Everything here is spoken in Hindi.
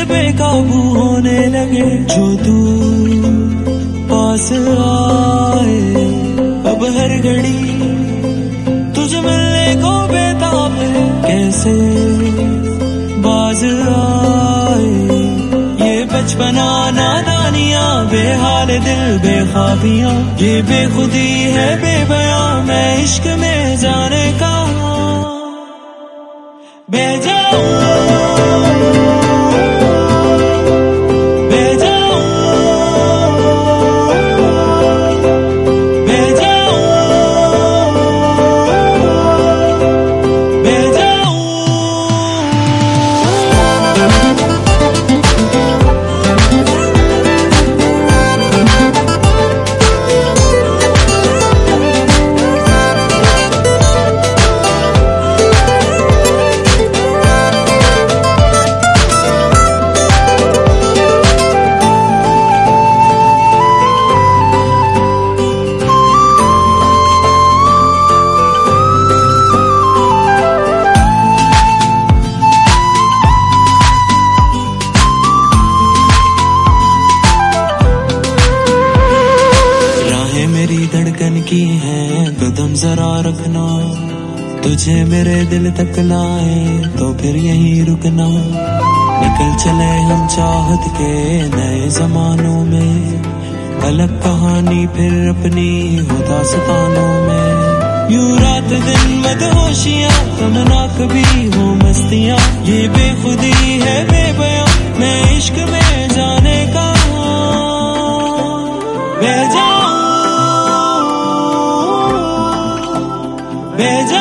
बेकाबू होने लगे। जो तू पास आए अब हर घड़ी तुझे मिलने को बेताब है। कैसे बाज आए ये बचपना नादानियां, बेहाल दिल बेख्वाबियां, ये बेखुदी है बेबयां। मैं इश्क में जाने का बह जाऊं, धड़कन की है कदम जरा रखना। तुझे मेरे दिल तक लाए तो फिर यहीं रुकना। निकल चले हम चाहत के नए जमानों में, अलग कहानी फिर अपनी हो दास्तानों में। यूं रात दिन मदहोशियां, तमन्ना भी हो मस्तियां, ये बेखुदी है बेबयां। मैं इश्क में जाने का बह जाऊं, बह जाऊं।